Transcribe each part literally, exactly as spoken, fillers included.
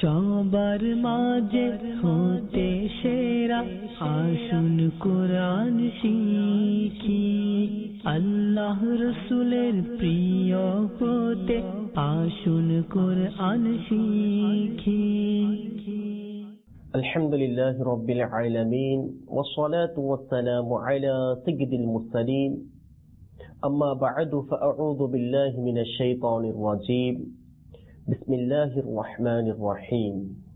সবার মাঝে হতে সেরা আসুন কোরআন শিখি, আল্লাহ রসুলের প্রিয় হতে আসুন কোরআন শিখি। আলহামদুলিল্লাহ রাব্বিল আলামিন ওয়াসসালাতু ওয়াসসালামু আলা সাইয়্যিদিল মুরসালিন, আম্মা বা'দু ফাআউযু বিল্লাহি মিনাশ শাইতানির রাজীম। বিসমিল্লাহির রহমানির রহিম।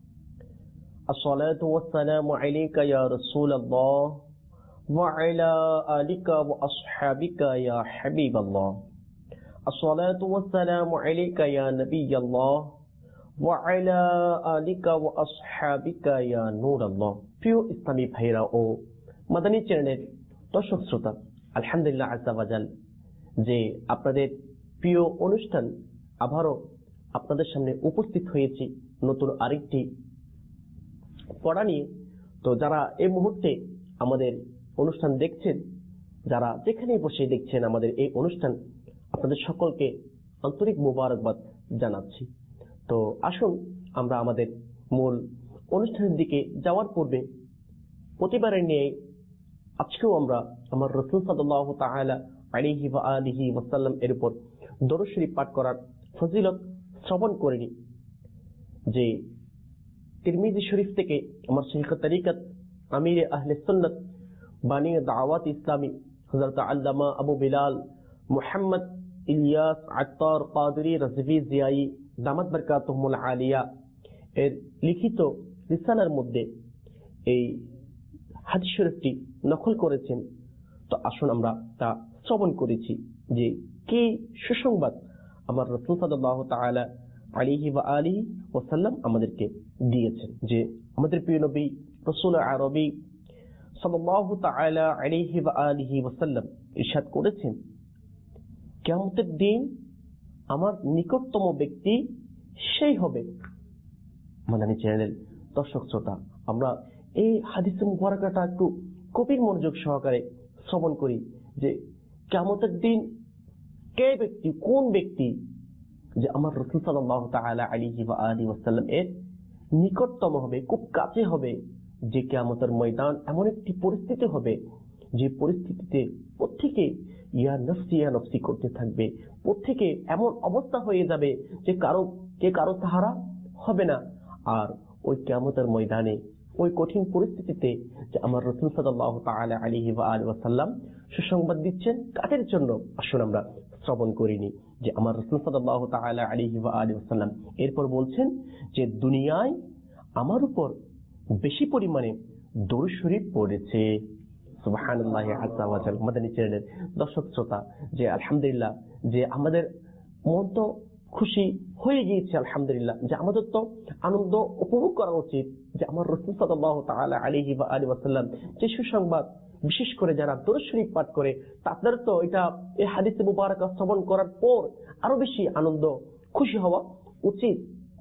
আসসালাতু ওয়াসসালামু আলাইকা ইয়া রাসূলাল্লাহ ওয়া আলা আলিকা ওয়া আসহাবিকা ইয়া হাবিবাল্লাহ। আসসালাতু ওয়াসসালামু আলাইকা ইয়া নাবিয়াল্লাহ ওয়া আলা আলিকা ওয়া আসহাবিকা ইয়া নূরাল্লাহ। প্রিয় ইসলামী ভাইরা ও মাদানী চ্যানেলের দর্শক শ্রোতা, আলহামদুলিল্লাহ আযজা ওয়া জাল যে আপনাদের প্রিয় অনুষ্ঠান আবারও আপনাদের সামনে উপস্থিত হয়েছি নতুন আরেকটি পড়া নিয়ে। তো যারা এই মুহূর্তে আমাদের অনুষ্ঠান দেখছেন, যারা যেখানেই বসে দেখছেন আমাদের এই অনুষ্ঠান, আপনাদের সকলকে আন্তরিক মোবারকবাদ জানাচ্ছি। তো আসুন আমরা আমাদের মূল অনুষ্ঠানের দিকে যাওয়ার পূর্বে প্রতিবারের নিয়ে আজকেও আমরা আমার রাসূল সাল্লাল্লাহু তাআলা আলাইহি ওয়া আলিহি ওয়াসাল্লাম এর উপর দরুদ শরীফ পাঠ করার ফজিলত শ্রবণ করিনি। যে তিরমিজি শরীফ থেকে আমার শাইখ তরিকত আমির আহলে সুন্নাত বানী দাওয়াত ইসলামী হযরত আল্লামা আবু বিলাল মুহাম্মদ ইলিয়াস আত্তার কাদরি রাজভী জিয়াই দামাত বরকাতুহুল আলিয়া এর লিখিত রিসালার মধ্যে এই হাদিস শরীফটি নকল করেছেন। তো আসুন আমরা তা শ্রবণ করেছি যে কি সুসংবাদ আমার রাসূল সাল্লাল্লাহু তাআলা আলাইহি ওয়া আলিহি ওয়াসাল্লাম আমাদেরকে দিয়েছেন। যে আমাদের প্রিয় নবী রাসূল আরবী সাল্লাল্লাহু তাআলা আলাইহি ওয়া আলিহি ওয়াসাল্লাম ইরশাদ করেছেন, কিয়ামতের দিন আমার নিকটতম ব্যক্তি সেই হবে। মাদানী চ্যানেলের দর্শক শ্রোতা, আমরা এই হাদিস মুবারাকাটা একটু গভীর মনোযোগ সহকারে শ্রবণ করি যে কিয়ামতের দিন কে ব্যক্তি, কোন ব্যক্তি যে আমার রাসূল সাল্লাল্লাহু তাআলা আলাইহি ওয়া আলিহি ওয়াসাল্লাম এর নিকটতম হবে, খুব কাছে হবে। যে কিয়ামতের ময়দান এমন একটি পরিস্থিতি হবে যে পরিস্থিতিতে প্রত্যেকে ইয়া নফসি ইয়া নফসি করতে থাকবে। প্রত্যেকে এমন অবস্থা হয়ে যাবে যে কারো কে কারো সাহারা হবে না। আর ওই কিয়ামতের ময়দানে ওই কঠিন পরিস্থিতিতে যে আমার রাসূল সাল্লাল্লাহু তাআলা আলাইহি ওয়া আলিহি ওয়াসাল্লাম সুসংবাদ দিচ্ছেন কাদের জন্য, আসুন আমরা শ্রবণ করিনি। যে আমার রাসূল সাল্লাল্লাহু তাআলা আলাইহি ওয়া আলিহি ওয়াসাল্লাম এরপর বলছেন যে দুনিয়ায় আমার উপর বেশি পরিমাণে দরুদ শরীফ পড়েছে। সুবহানাল্লাহি আযজা ওয়া জাল। মাদানী চ্যানেলের দর্শক শ্রোতা, যে আলহামদুলিল্লাহ যে আমাদের মন তো খুশি হয়ে গিয়েছে, আলহামদুলিল্লাহ যে আমাদের তো আনন্দ উপভোগ করা উচিত যে আমার রাসূল সাল্লাল্লাহু তাআলা আলাইহি ওয়া আলিহি ওয়াসাল্লাম যে সুসংবাদ, বিশেষ করে যারা দরুদ শরীফ পাঠ করে তাদের তো এটা এই হাদিস মুবারাকা শ্রবণ করার পর আরো বেশি আনন্দ খুশি হওয়া উচিত।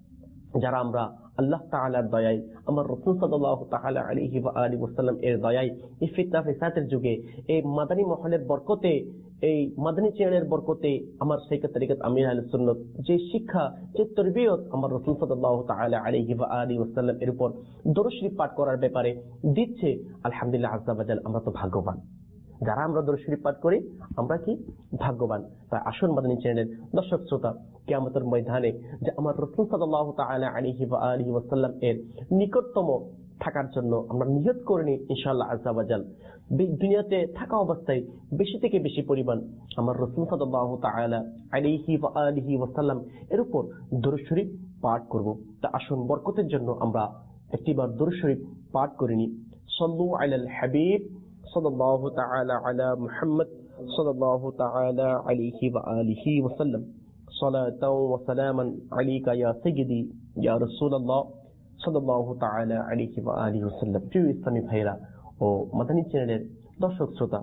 যারা আমরা আল্লাহ তাআলার দয়ায়, আমার রাসূল সাল্লাল্লাহু তাআলা আলাইহি ওয়া আলিহি ওয়াসাল্লাম এর দয়ায় এই ফিতনা ফিসাদের যুগে এই মাদানী মহলের বরকতে, এই মাদানী চ্যানেলের বরকতে আমার শাইখ তরিকত আমির আহলে সুন্নাত যে শিক্ষা, যে তরবিয়ত আমার রাসূল সাল্লাল্লাহু তাআলা আলাইহি ওয়া আলিহি ওয়াসাল্লাম এর উপর দরুদ শরীফ পাঠ করার ব্যাপারে দিচ্ছে, আলহামদুলিল্লাহ আযজা ওয়া জাল আমরা তো ভাগ্যবান। যারা আমরা দরুদ শরীফ পাঠ করি আমরা কি ভাগ্যবান। তাই আসুন মাদানী চ্যানেলের দর্শক শ্রোতা, কিয়ামতের ময়দানে যে আমার রাসূল সাল্লাল্লাহু তাআলা আলাইহি ওয়া আলিহি ওয়াসাল্লাম এর নিকটতম থাকার জন্য আমরা নিয়ত করে নিই ইনশাআল্লাহ আযজা ওয়া জাল। দুনিয়াতে থাকা অবস্থায় বেশি থেকে বেশি পরিমাণ আমার রাসূল সাল্লাল্লাহু তাআলা আলাইহি ওয়া আলিহি ওয়াসাল্লাম এর উপর দরুদ শরীফ পাঠ করব। তা আসুন বরকতের জন্য আমরা একটিবার দরুদ শরীফ পাঠ করে নিই। সাল্লু আলাল হাবিব সাল্লাল্লাহু তাআলা আলা মুহাম্মদ সাল্লাল্লাহু তাআলা আলাইহি ওয়া আলিহি ওয়াসাল্লাম। সালাতাও ওয়া সালামান আলাইকা ইয়া সাইয়্যিদি ইয়া রাসূলুল্লাহ সাল্লাল্লাহু তাআলা আলাইহি ওয়া আলিহি ওয়াসাল্লাম। প্রিয় ইসলামী ভাইরা ও মাদানী চ্যানেলের দর্শক শ্রোতা,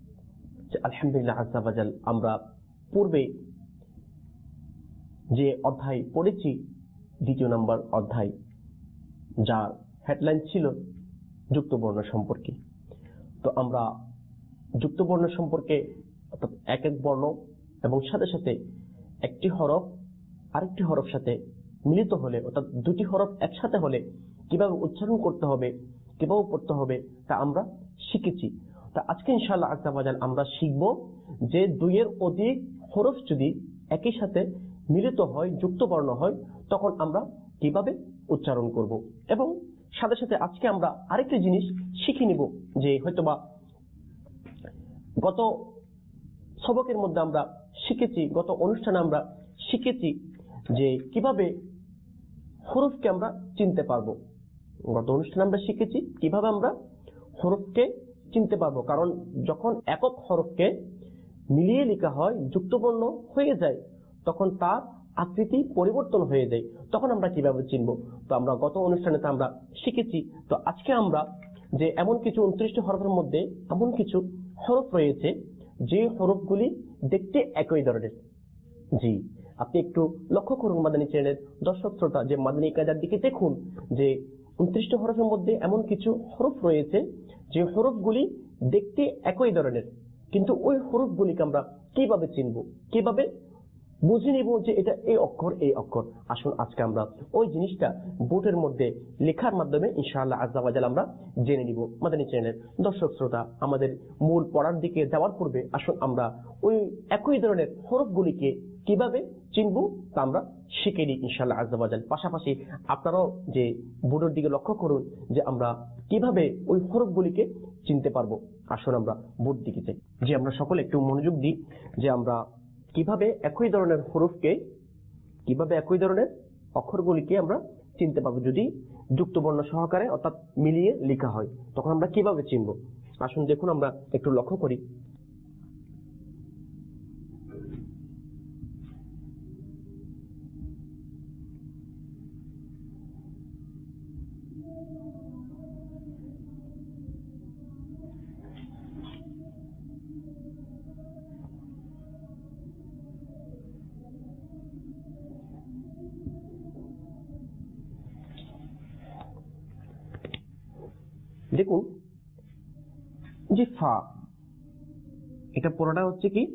যে আলহামদুলিল্লাহ আযজা ওয়া জাল আমরা পূর্বে যে অধ্যায় পড়েছি, দ্বিতীয় নম্বর অধ্যায়, যার হেডলাইন ছিল যুক্ত বর্ণ সম্পর্কে। তো আমরা যুক্ত বর্ণ সম্পর্কে অর্থাৎ এক এক বর্ণ এবং সাথে সাথে একটি হরফ আরেকটি হরফ সাথে মিলিত হলে, অর্থাৎ দুটি হরফ একসাথে হলে কিভাবে উচ্চারণ করতে হবে, কিভাবে পড়তে হবে তা আমরা শিখেছি। তা আজকে ইনশাআল্লাহ আজ্জা ওয়া জাল আমরা শিখব যে দুইয়ের অধিক হরফ যদি একই সাথে মিলিত হয়, যুক্ত বর্ণ হয়, তখন আমরা কিভাবে উচ্চারণ করব। এবং সাথে সাথে আজকে আমরা আরেকটি জিনিস শিখে নিব, যে হয়তোবা গত সবকের মধ্যে আমরা শিখেছি, গত অনুষ্ঠানে আমরা শিখেছি যে কিভাবে হরফকে আমরা চিনতে পারবো। গত অনুষ্ঠানে আমরা শিখেছি কিভাবে আমরা হরফকে চিনতে পারবো, কারণ যখন একক হরফকে মিলিয়ে লেখা হয়, যুক্তবর্ণ হয়ে যায়, তখন তার আকৃতি পরিবর্তন হয়ে যায়, তখন আমরা কিভাবে চিনবো। তো আমরা গত অনুষ্ঠানে তা আমরা শিখেছি। তো আজকে আমরা যে এমন কিছু উনত্রিশটি হরফের মধ্যে এমন কিছু হরফ রয়েছে যে হরফগুলি দেখতে একই ধরনের। জি, আপনি একটু লক্ষ্য করুন মাদানী চ্যানেলের দর্শক শ্রোতা, যে মাদানী কায়দার দিকে দেখুন যে উনত্রিশটি হরফের মধ্যে এমন কিছু হরফ রয়েছে যে হরফগুলি দেখতে একই ধরনের, কিন্তু ওই হরফগুলিকে আমরা কিভাবে চিনব, কিভাবে বুঝে নিব যে এটা এই অক্ষর এই অক্ষর। আসুন আজকে আমরা ওই জিনিসটা বোর্ডের মধ্যে লেখার মাধ্যমে ইনশাআল্লাহ আজ্জা ওয়া জাল আমরা জেনে নিব। মাদানী চ্যানেলের দর্শক শ্রোতা, আমাদের মূল পড়ার দিকে যাওয়ার পূর্বে আসুন আমরা ওই একই ধরনের হরফগুলিকে কিভাবে চিনব তা আমরা শিখে নিই ইনশাআল্লাহ আজ্জা ওয়া জাল। পাশাপাশি আপনারাও যে বোর্ডের দিকে লক্ষ্য করুন যে আমরা কিভাবে ওই হরফগুলিকে চিনতে পারবো। আসুন আমরা বোর্ড দিকে যাই, যে আমরা সকলে একটু মনোযোগ দিই যে আমরা কিভাবে একই ধরনের হরফকে, কিভাবে একই ধরনের অক্ষরগুলিকে আমরা চিনতে পারবো যদি যুক্ত বর্ণ সহকারে অর্থাৎ মিলিয়ে লেখা হয়, তখন আমরা কিভাবে চিনব। আসুন দেখুন, আমরা একটু লক্ষ্য করি। দেখুন যে ফা, এটা পুরোটা হচ্ছে কি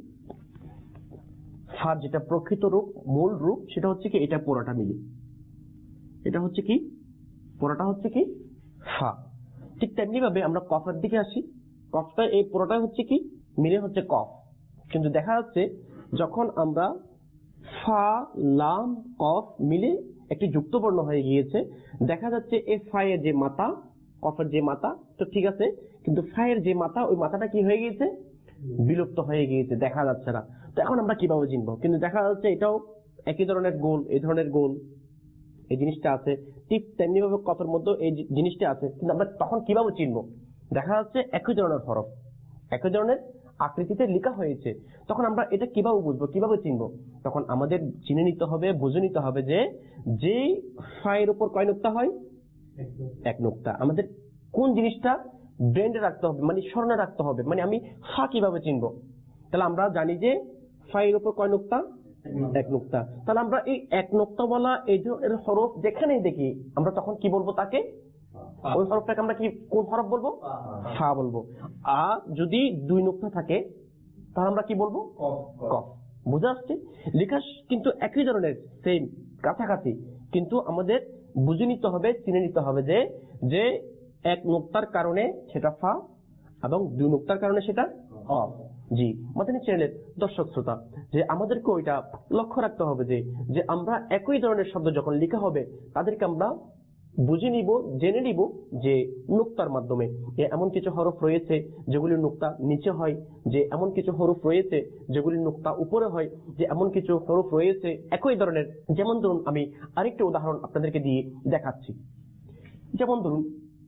ফার যেটা প্রকৃত রূপ, মূল রূপ, সেটা হচ্ছে কি এটা পুরোটা মিলে, এটা হচ্ছে কি পুরোটা হচ্ছে কি ফা। ঠিক তেমনি ভাবে আমরা কফের দিকে আসি, কফটা এই পুরোটা হচ্ছে কি মিলে হচ্ছে কফ, কিন্তু দেখা যাচ্ছে যখন আমরা ফা লাম কফ মিলে একটি যুক্ত বর্ণ হয়ে গিয়েছে, দেখা যাচ্ছে এই ফায়ের যে মাথা, কফের যে মাথা, তো ঠিক আছে, কিন্তু ফায়ের যে মাথা, ওই মাথাটা কি হয়ে গিয়েছে, বিলুপ্ত হয়ে গিয়েছে, দেখা যাচ্ছে না। তো এখন আমরা কিভাবে চিনবো? কিন্তু দেখা যাচ্ছে এটাও একই ধরনের গোল, এই ধরনের গোল এই জিনিসটা আছে, ঠিক তেমনি ভাবে কফের মধ্যে এই জিনিসটা আছে, কিন্তু আমরা তখন কিভাবে চিনবো? দেখা যাচ্ছে একই ধরনের হরফ, একই ধরনের আকৃতিতে লেখা হয়েছে, তখন আমরা এটা কিভাবে বুঝবো, কিভাবে চিনবো? তখন আমাদের চিনে নিতে হবে, বুঝে নিতে হবে যে যে ফায়ের উপর কয় নুক্তা হয়, এক নুক্তা। আমাদের কোন জিনিসটা ব্রেন্ডে রাখতে হবে, মানে স্মরণে রাখতে হবে, মানে আমি ফা কিভাবে চিনবো? তাহলে আমরা জানি যে ফায়ের উপর কয় নুক্তা, এক নুক্তা। তাহলে আমরা এই এক নুক্তা বলা এই ধরনের হরফ যেখানেই দেখি, আমরা তখন কি বলবো তাকে, ওই হরফটাকে আমরা কি কোন হরফ বলবো, ফা বলবো। আর যদি দুই নুক্তা থাকে তাহলে আমরা কি বলবো, কফ। বুঝে আসছে? লেখা কিন্তু একই ধরনের, সেম, কাছাকাছি, কিন্তু আমাদের বুঝে নিতে হবে, চিনে নিতে হবে যে যে এক নুক্তার কারণে সেটা ফা এবং দুই নুক্তার কারণে সেটা কফ। জি মাদানী চ্যানেলের দর্শক শ্রোতা, যে আমাদেরকে ওইটা লক্ষ্য রাখতে হবে যে যে আমরা একই ধরনের শব্দ যখন লেখা হবে তাদেরকে আমরা বুঝে নিব, জেনে নিব যে নুক্তার মাধ্যমে এমন কিছু হরফ রয়েছে যেগুলি নুক্তা নিচে হয়, যে এমন কিছু হরফ রয়েছে যেগুলি নুক্তা উপরে হয়, যে এমন কিছু হরফ রয়েছে একই ধরনের। যেমন ধরুন আমি আরেকটা উদাহরণ আপনাদেরকে দিয়ে দেখাচ্ছি। যেমন ধরুন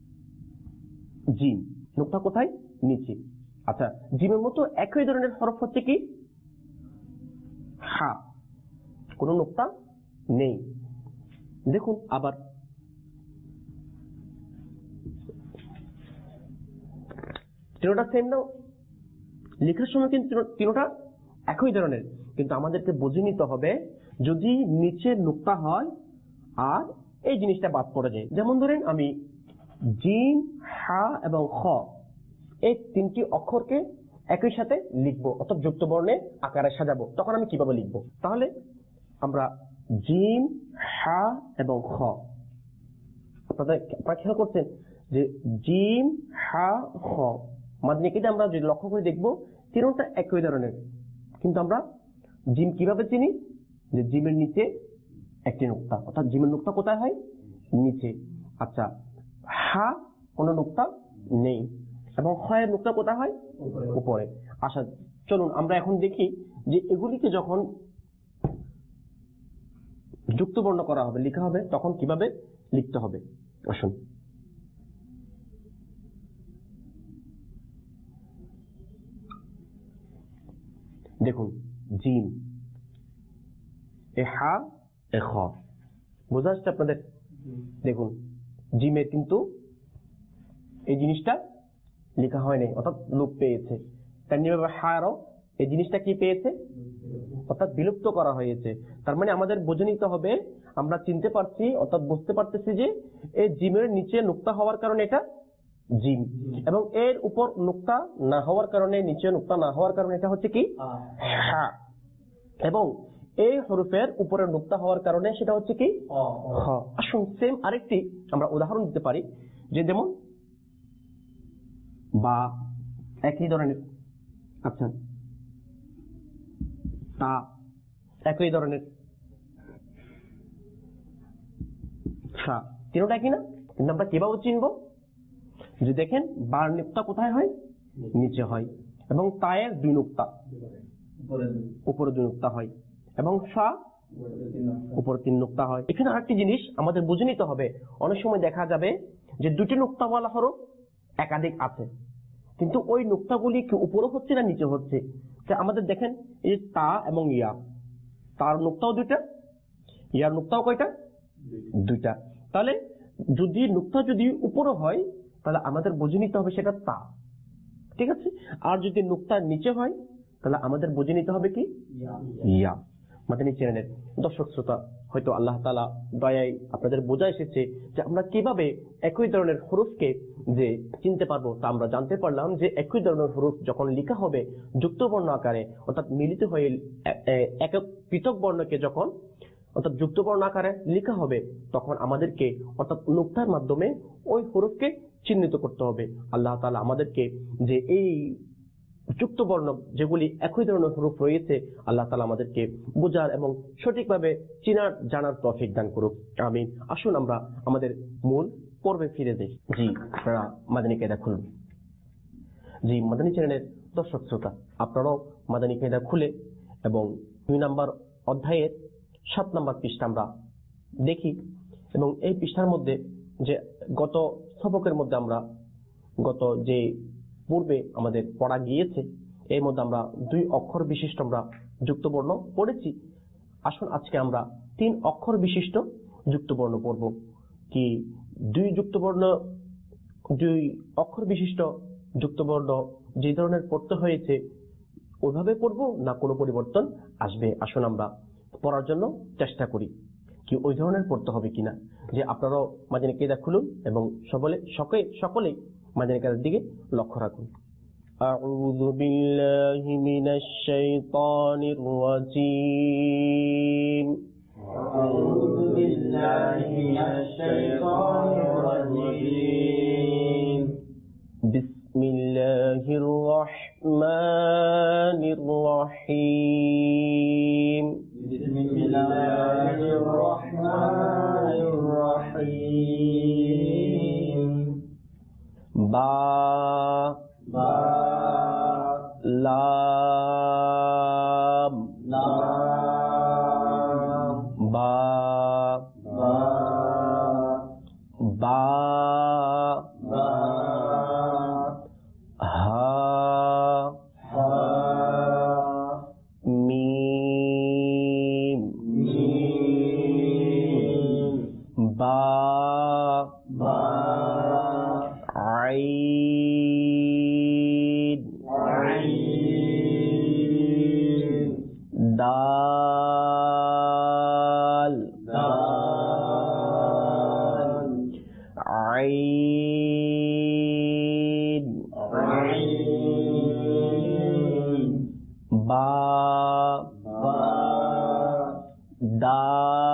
জিম, নুক্তা কোথায়, নিচে। আচ্ছা, জিমের মতো একই ধরনের হরফ হচ্ছে কি হা, কোন নুক্তা নেই। দেখুন আবার তিনটা সেম না, লেখার সময় কিন্তু তিনটা একই ধরনের, কিন্তু আমাদেরকে বুঝে নিতে হবে যদি নিচে নুক্তা হয় আর এই জিনিসটা বাদ পড়ে যায়। যেমন ধরেন আমি জিম, হা এবং খ এই তিনটি অক্ষরকে একই সাথে লিখবো, অর্থাৎ যুক্ত বর্ণে আকারে সাজাবো, তখন আমি কিভাবে লিখবো? তাহলে আমরা জিম, হা এবং খ। আপনারা আপনারা খেয়াল করছেন যে জিম, হা, খ মাদনী কেদে আমরা যদি লক্ষ্য করে দেখবো তিনটা একই ধরনের, কিন্তু আমরা জিম কিভাবে চিনি? যে জিমের নিচে একটি নুক্তা, অর্থাৎ জিমের নুক্তা কোথায় হয়? নিচে। আচ্ছা, হা কোন নুক্তা নেই এবং খ এর নুক্তা কোথায় হয়? উপরে। আচ্ছা চলুন আমরা এখন দেখি যে এগুলিকে যখন যুক্ত বর্ণ করা হবে, লেখা হবে, তখন কিভাবে লিখতে হবে। আসুন দেখুন, জিম, এ হা, এ খ, বোঝা যাচ্ছে আপনাদের? দেখুন জিমে কিন্তু এই জিনিসটা লেখা হয়নি, অর্থাৎ লোপ পেয়েছে। তেমনিভাবে হারও এই জিনিসটা কি পেয়েছে? অর্থাৎ বিলুপ্ত করা হয়েছে। তার মানে আমাদের বুঝে নিতে হবে, আমরা চিনতে পারছি অর্থাৎ বুঝতে পারতেছি যে এই জিমের নিচে নুক্তা হওয়ার কারণে এটা জিম, এবং এর উপর নুক্তা না হওয়ার কারণে, নিচে নুক্তা না হওয়ার কারণে এটা হচ্ছে কি হা, এবং এই হরফের উপরে নুক্তা হওয়ার কারণে সেটা হচ্ছে কি হ। আসুন সেম আরেকটি আমরা উদাহরণ দিতে পারি, যে যেমন বা একই ধরনের, আচ্ছা তা একই ধরনের, সা তিনটা একই না, কিন্তু আমরা কিভাবে চিনবো? যে দেখেন বার নুক্তা কোথায় হয়? নিচে হয়, এবং তায়ের দুই নুক্তা উপরে দুই নুক্তা হয়, এবং সা উপরে তিন নুক্তা হয়। এখানে আরেকটি জিনিস আমাদের বুঝে নিতে হবে, অনেক সময় দেখা যাবে যে দুটি নুক্তাওয়ালা হরফ একাধিক আছে, কিন্তু ওই নুক্তাগুলি কি উপরে হচ্ছে না নিচে হচ্ছে? আমাদের দেখেন এই তা এবং ইয়া, তার নুক্তাও দুইটা, ইয়ার নুক্তাও কয়টা? দুইটা। তাহলে যদি নুক্তা যদি উপরে হয় তাহলে আমাদের বুঝে নিতে হবে সেটা তা, ঠিক আছে? আর যদি নুক্তার নিচে হয় তাহলে আমাদের বুঝে নিতে হবে কি ইয়া। মাদানী চ্যানেলের দর্শক শ্রোতা, হয়তো আল্লাহ তাআলা দয়ায় আপনাদের বোঝা এসেছে যে আমরা কিভাবে একই ধরনের হরফকে যে চিনতে পারবো, তা আমরা জানতে পারলাম যে একই ধরনের হরফ যখন লেখা হবে যুক্ত বর্ণ আকারে, অর্থাৎ মিলিত হয়ে একক পৃথক বর্ণকে যখন অর্থাৎ যুক্ত বর্ণ আকারে লেখা হবে, তখন আমাদেরকে অর্থাৎ নুক্তার মাধ্যমে ওই হরফকে চিহ্নিত করতে হবে। আল্লাহ তাআলা আমাদেরকে যে এই যুক্ত বর্ণ যেগুলি একই ধরনের হরফ রয়েছে, আল্লাহ তাআলা আমাদেরকে বোঝার এবং সঠিকভাবে চিনার জানার তৌফিক দান করুক, আমিন। আসুন আমরা আমাদের মূল পর্বে ফিরে যাই। জি, আপনারা মাদানী কায়দা খুলুন। জি, মাদানী চ্যানেলের দর্শক শ্রোতা, আপনারাও মাদানী কায়দা খুলে এবং দুই নম্বর অধ্যায়ের সাত নম্বর পৃষ্ঠা আমরা দেখি, এবং এই পৃষ্ঠার মধ্যে যে গত সবকের মধ্যে আমরা গত যে পূর্বে আমাদের পড়া গিয়েছে, এর মধ্যে আমরা দুই অক্ষর বিশিষ্ট আমরা যুক্ত বর্ণ পড়েছি। আসুন আজকে আমরা তিন অক্ষর বিশিষ্ট যুক্ত বর্ণ পড়ব। কি দুই যুক্ত বর্ণ, দুই অক্ষর বিশিষ্ট যুক্ত বর্ণ যে ধরনের পড়তে হয়েছে ওইভাবে পড়বো না কোনো পরিবর্তন আসবে? আসুন আমরা পড়ার জন্য চেষ্টা করি কি ওই ধরনের পড়তে হবে কিনা। যে আপনারাও মাদানী কায়দা খুলুন এবং সকলে সকলে সকলেই মাদানী কায়দার দিকে লক্ষ্য রাখুন। আউযু বিল্লাহি মিনাশ শাইতানির রাজীম। আউযু বিল্লাহি মিনাশ শাইতানির রাজীম। বিসমিল্লাহির রাহমানির রাহিম। বিসমিল্লাহির রাহমানির রাহিম। বা বা লাম লাম বা বা বা বা হা হা মিম মিম বা বা আইন আইন দাল দাল আইন আইন বা বা দাল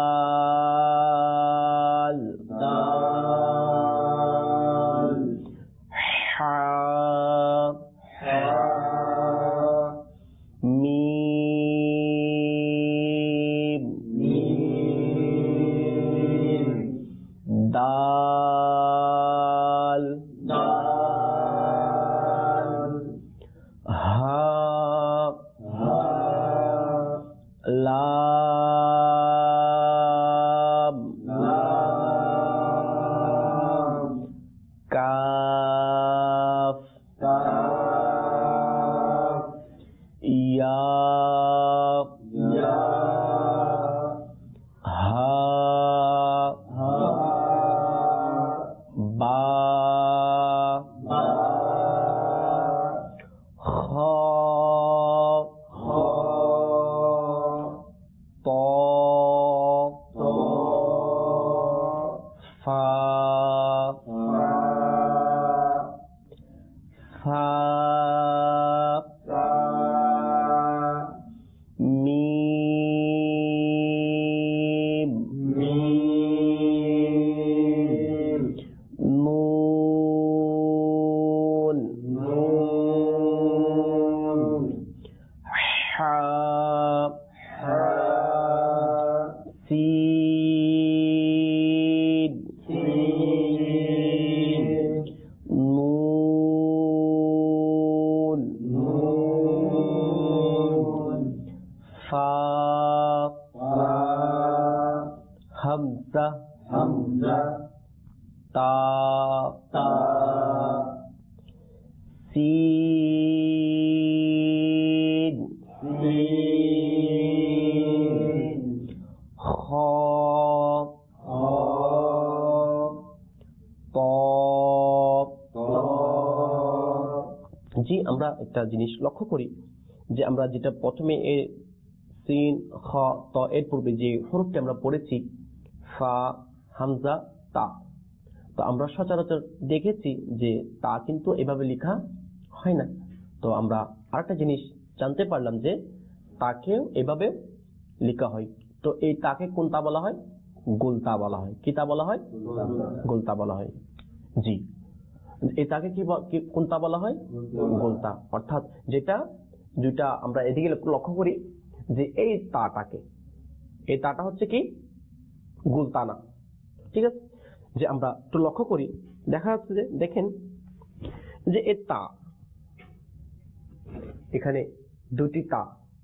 জি আমরা একটা জিনিস লক্ষ্য করি যে আমরা যেটা প্রথমে এ সিন খ ত এর পূর্বে যে হরফটি আমরা পড়েছি ফা হামজা তা, তো আমরা সচরাচর দেখেছি যে তা কিন্তু এভাবে লেখা হয় না। তো আমরা আরেকটা জিনিস জানতে পারলাম যে তাকেও এভাবে লেখা হয়। তো এই তাকে কোন তা বলা হয়? গোলতা বলা হয়। কি তা বলা হয়? গোলতা বলা হয়। জি এই তাকে কি কোন তা বলা হয়? গোলতা। অর্থাৎ যেটা দুইটা আমরা এদিকে লক্ষ্য করি যে এই তাটাকে, এই তাটা হচ্ছে কি গোলতা না, ঠিক আছে? যে আমরা একটু লক্ষ্য করি, দেখা যাচ্ছে যে দেখেন যে এ তা, এখানে দুটি তা।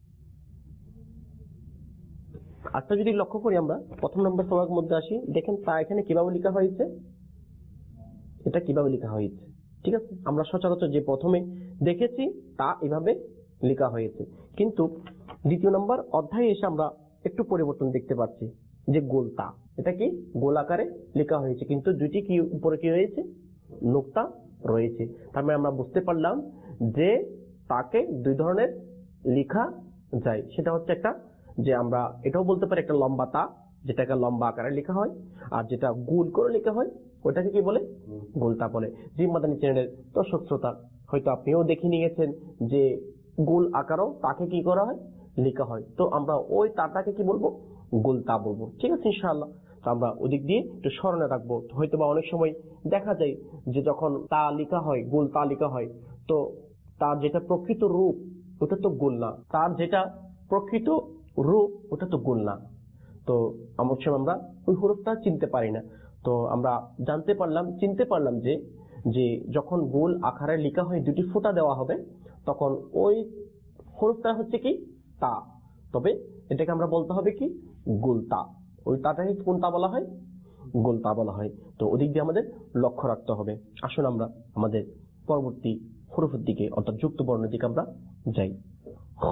আচ্ছা যদি লক্ষ্য করি আমরা প্রথম নম্বর সবাইয়ের মধ্যে আসি, দেখেন তা এখানে কিভাবে লেখা হয়েছে, এটা কিভাবে লেখা হয়েছে, ঠিক আছে? আমরা সচরাচর যে প্রথমে দেখেছি তা এভাবে লেখা হয়েছে, কিন্তু দ্বিতীয় নম্বর অধ্যায়ে এসে আমরা একটু পরিবর্তন দেখতে পাচ্ছি যে গোলতা, এটা কি গোল আকারে লেখা হয়েছে, কিন্তু দুটি কি উপরে কি হয়েছে, নোক্তা রয়েছে। তার মানে আমরা বুঝতে পারলাম যে তাকে দুই ধরনের লেখা যায়। সেটা হচ্ছে একটা যে আমরা এটাও বলতে পারি একটা লম্বা তা, যেটাকে লম্বা আকারে লেখা হয়, আর যেটা গোল করে লেখা হয় ওটাকে কি বলে, গোলতা বলে। জি মাদানী চ্যানেলের দর্শক শ্রোতা, হয়তো আপনিও দেখে নিয়েছেন যে গোল আকারও তাকে কি করা হয়, লেখা হয়। তো আমরা ওই তাটাকে কি বলবো, গোলতা বলবো, ঠিক আছে ইনশাআল্লাহ। তো আমরা ওদিক দিয়ে একটু স্মরণে রাখবো। হয়তো বা অনেক সময় দেখা যায় যে যখন তা লেখা হয়, গোল তা লেখা হয়, তো তার যেটা প্রকৃত রূপ ওটা তো গোল না, তার যেটা প্রকৃত রূপ ওটা তো গোল না। তো অনেক সময় আমরা ওই হরফটা চিনতে পারি না। তো আমরা জানতে পারলাম, চিনতে পারলাম যে যে যখন গোল আকারে লেখা হয়, দুটি ফোঁটা দেওয়া হবে, তখন ওই হরফটা হচ্ছে কি তা, তবে এটাকে আমরা বলতে হবে কি গোলতা। ওই তাটাকে কোন তা বলা হয়, গোলতা বলা হয়। তো ওদিক দিয়ে আমাদের লক্ষ্য রাখতে হবে। আসুন আমরা আমাদের পরবর্তী হরফের দিকে, অর্থাৎ যুক্ত বর্ণের দিকে আমরা যাই। খ,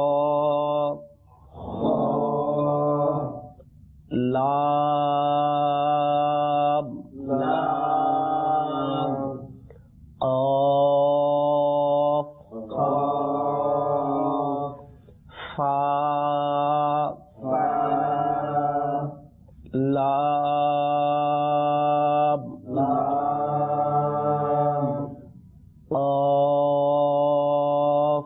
লাম, লাম, কফ, কফ, ফা, ফা, লাম, লাম, কফ,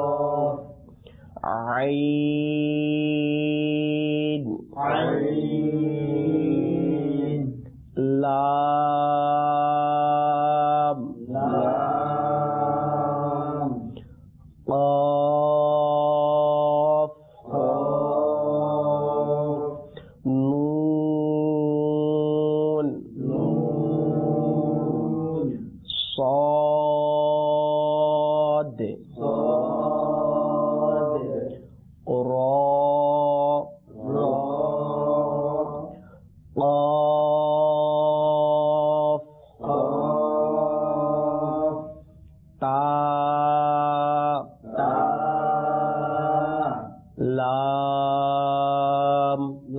কফ, আইন, আইন, قاف تا لام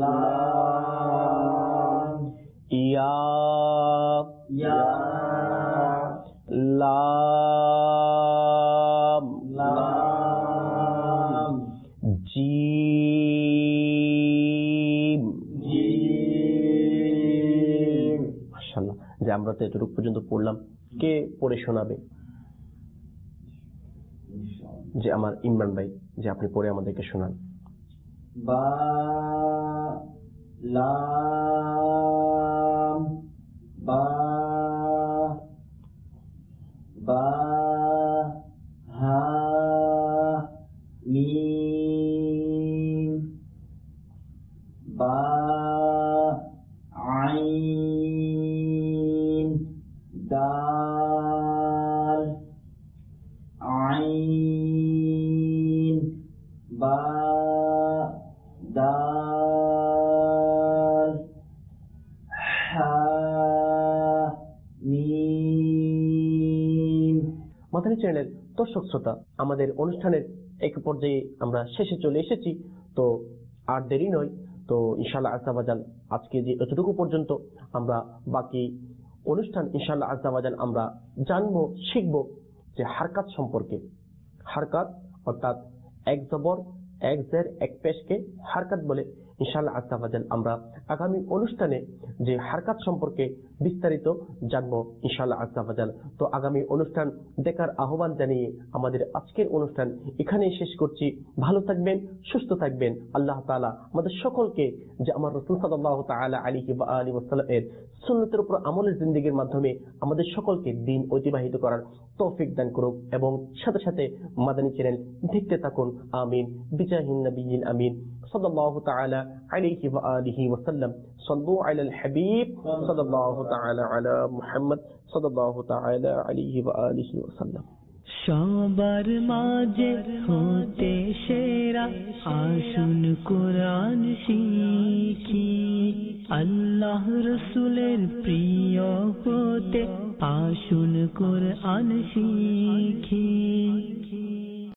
یا لام জিম। মাশাআল্লাহ, যে আমরা তো এতটুকু পর্যন্ত পড়লাম, কে পড়ে শোনাবে? যে আমার ইমরান ভাই, যে আপনি পড়ে আমাদেরকে শোনান। বা লাম বা বা হা মিম বা আইন দাল আইন বা দাল হা মিম। মাদানী চ্যানেলের দর্শক শ্রোতা, আমাদের অনুষ্ঠানের এক পর্যায়ে আমরা শেষে চলে এসেছি। তো আর দেরি নয়, তো ইনশাআল্লাহ আজ্জা ওয়া জাল আজকে যে এতটুকু পর্যন্ত, আমরা বাকি অনুষ্ঠান ইনশাআল্লাহ আজ্জা ওয়া জাল আমরা জানবো, শিখবো যে হারকাত সম্পর্কে। হারকাত অর্থাৎ এক জবর এক জের এক পেশকে হারকাত বলে। ইনশাআল্লাহ আজ্জা ওয়া জাল আমরা আগামী অনুষ্ঠানে যে হারকাত সম্পর্কে বিস্তারিত জানবো ইনশাআল্লাহ আজ্জা ওয়া জাল। তো আগামী অনুষ্ঠান দেখার আহ্বান জানিয়ে আমাদের আজকের অনুষ্ঠান এখানেই শেষ করছি। ভালো থাকবেন, সুস্থ থাকবেন। আল্লাহ তাআলা আমাদের সকলকে যে আমার রাসূল সাল্লাল্লাহু তাআলা আলাইহি ওয়া আলিহি ওয়াসাল্লাম এর সুন্নতের উপর আমলের জিন্দেগির মাধ্যমে আমাদের সকলকে দিন অতিবাহিত করার তৌফিক দান করুক, এবং সাথে সাথে মাদানী চ্যানেল দেখতে থাকুন। আমিন বিজাহিন নবিয়িল আমিন সাল্লাল্লাহু তাআলা আলাইহি ওয়া আলিহি ওয়াসাল্লাম। সাল্লু আলাল হাবিব সাল্লাল্লাহু তাআলা আলা মুহাম্মদ সাল্লাল্লাহু তাআলা আলাইহি ওয়া আলিহি ওয়াসাল্লাম। সবার মাঝে হতে সেরা, আসুন কোরআন শিখি। আল্লাহ রসুলের প্রিয় হতে, আসুন কোরআন শিখি।